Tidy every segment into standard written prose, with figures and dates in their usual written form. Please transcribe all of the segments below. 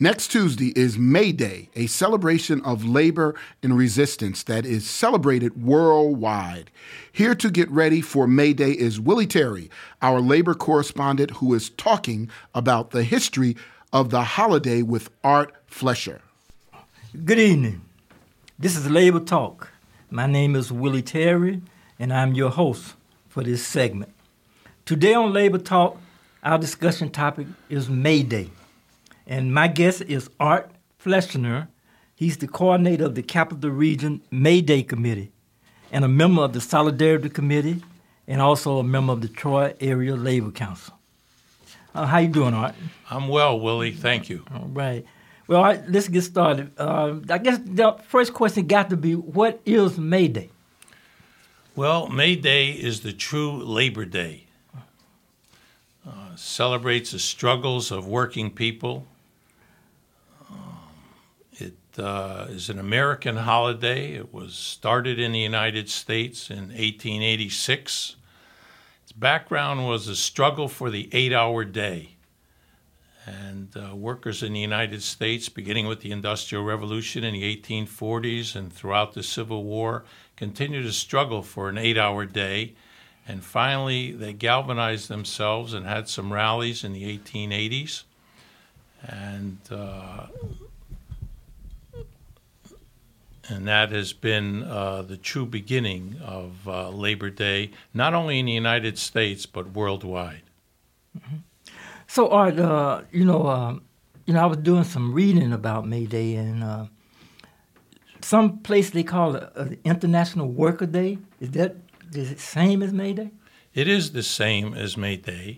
Next Tuesday is May Day, a celebration of labor and resistance that is celebrated worldwide. Here to get ready for May Day is Willie Terry, our labor correspondent, who is talking about the history of the holiday with Art Flesher. Good evening. This is Labor Talk. My name is Willie Terry, and I'm your host for this segment. Today on Labor Talk, our discussion topic is May Day. And my guest is Art Flesher. He's the coordinator of the Capital Region May Day Committee and a member of the Solidarity Committee and also a member of the Troy Area Labor Council. How you doing, Art? I'm well, Willie. Thank you. All right. Well, all right, let's get started. I guess the first question got to be, what is May Day? Well, May Day is the true Labor Day. Celebrates the struggles of working people. It is an American holiday. It was started in the United States in 1886. Its background was a struggle for the 8-hour day. And workers in the United States, beginning with the Industrial Revolution in the 1840s and throughout the Civil War, continued to struggle for an 8-hour day. And finally, they galvanized themselves and had some rallies in the 1880s. And that has been the true beginning of Labor Day, not only in the United States, but worldwide. Mm-hmm. So, Art, I was doing some reading about May Day, and some place they call it International Worker Day. Is it the same as May Day? It is the same as May Day.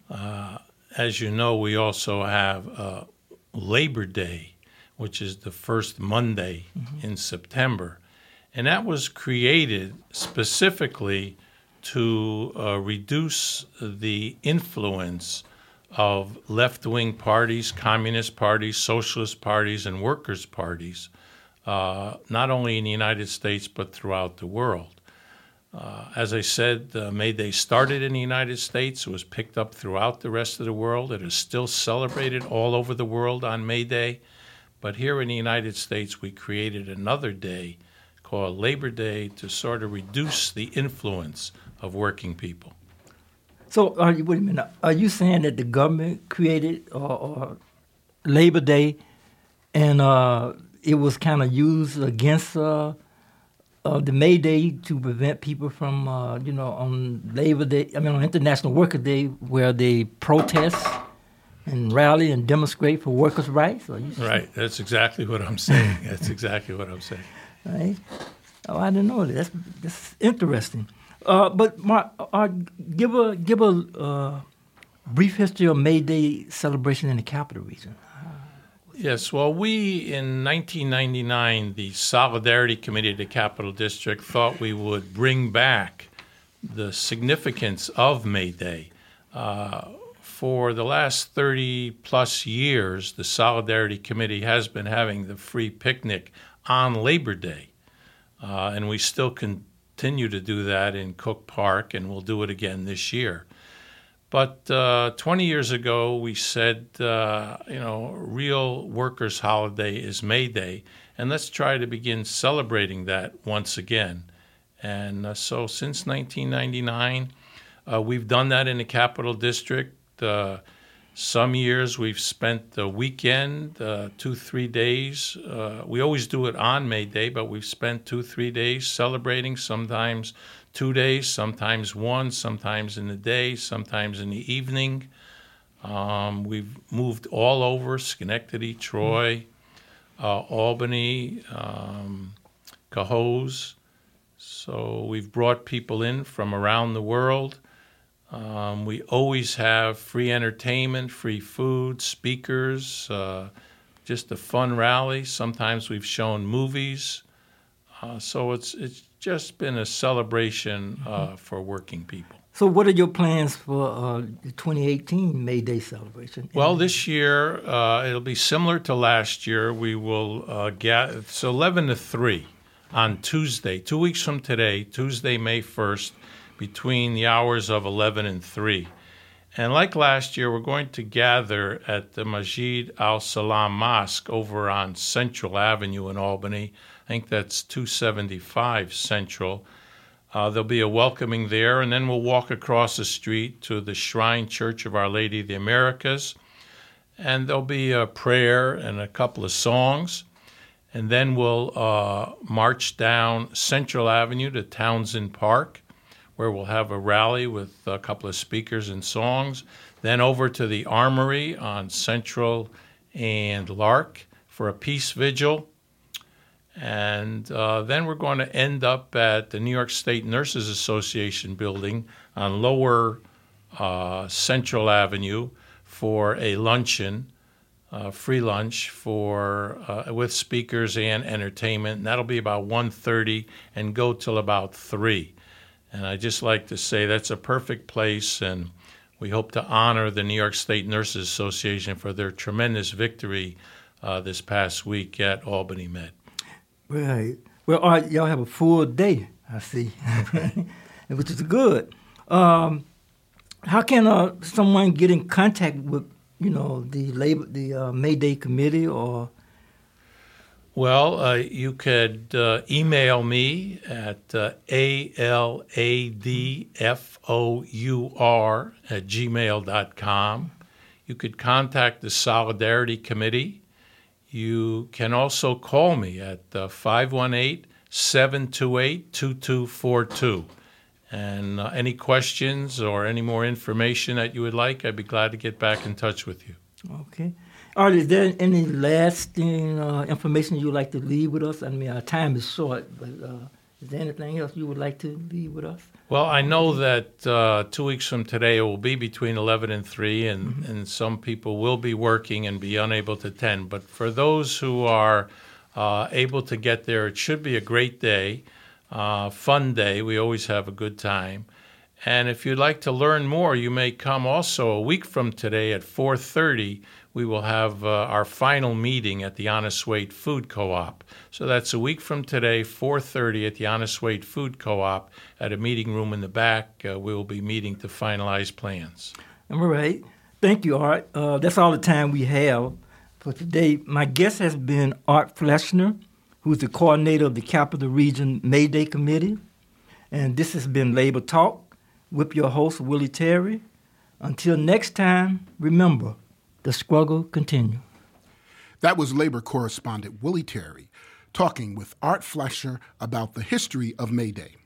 As you know, we also have Labor Day, which is the first Monday in September. And that was created specifically to reduce the influence of left-wing parties, communist parties, socialist parties, and workers' parties, not only in the United States but throughout the world. As I said, May Day started in the United States. It was picked up throughout the rest of the world. It is still celebrated all over the world on May Day. But here in the United States, we created another day called Labor Day to sort of reduce the influence of working people. So, wait a minute. Are you saying that the government created Labor Day and it was kind of used against the May Day to prevent people from, on Labor Day, on International Worker Day, where they protest and rally and demonstrate for workers' rights? Right. That's exactly what I'm saying. Right. Oh, I didn't know that. That's interesting. But Mark, give a brief history of May Day celebration in the Capital Region. Yes, well, we, in 1999, the Solidarity Committee of the Capital District thought we would bring back the significance of May Day. For the last 30-plus years, the Solidarity Committee has been having the free picnic on Labor Day, and we still continue to do that in Cook Park, and we'll do it again this year. But 20 years ago, we said, real workers' holiday is May Day, and let's try to begin celebrating that once again. And so since 1999, we've done that in the Capital District. Some years we've spent the weekend, 2-3 days. We always do it on May Day, but we've spent 2-3 days celebrating, sometimes 2 days, sometimes one, sometimes in the day, sometimes in the evening. We've moved all over, Schenectady, Troy, Albany, Cohoes. So we've brought people in from around the world. We always have free entertainment, free food, speakers, just a fun rally. Sometimes we've shown movies. So it's just been a celebration for working people. So what are your plans for the 2018 May Day celebration? Well, this year it'll be similar to last year. We will gather. It's 11 to 3 on Tuesday, 2 weeks from today, Tuesday, May 1st, between the hours of 11 and 3. And like last year, we're going to gather at the Masjid al-Salam Mosque over on Central Avenue in Albany. I think that's 275 Central. There'll be a welcoming there, and then we'll walk across the street to the Shrine Church of Our Lady of the Americas. And there'll be a prayer and a couple of songs. And then we'll march down Central Avenue to Townsend Park, where we'll have a rally with a couple of speakers and songs. Then over to the Armory on Central and Lark for a peace vigil. And then we're going to end up at the New York State Nurses Association building on Lower Central Avenue for a luncheon, free lunch with speakers and entertainment. And that'll be about 1:30 and go till about 3. And I'd just like to say that's a perfect place, and we hope to honor the New York State Nurses Association for their tremendous victory this past week at Albany Med. Right. Well, all right, y'all have a full day, I see, which is good. How can someone get in contact with, the May Day committee or? Well, you could email me at aladfour@gmail.com. You could contact the Solidarity Committee. You can also call me at 518-728-2242. And any questions or any more information that you would like, I'd be glad to get back in touch with you. Okay. All right, is there any lasting information you would like to leave with us? I mean, our time is short, but is there anything else you would like to leave with us? Well, I know that 2 weeks from today it will be between 11 and 3, and some people will be working and be unable to attend. But for those who are able to get there, it should be a great day, fun day. We always have a good time. And if you'd like to learn more, you may come also a week from today at 4:30. We will have our final meeting at the Honest Weight Food Co-op. So that's a week from today, 4:30 at the Honest Weight Food Co-op at a meeting room in the back. We will be meeting to finalize plans. All right. Thank you, Art. That's all the time we have for today. My guest has been Art Fleschner, who's the coordinator of the Capital Region May Day Committee. And this has been Labor Talk with your host, Willie Terry. Until next time, remember, the struggle continues. That was labor correspondent Willie Terry talking with Art Fleschner about the history of May Day.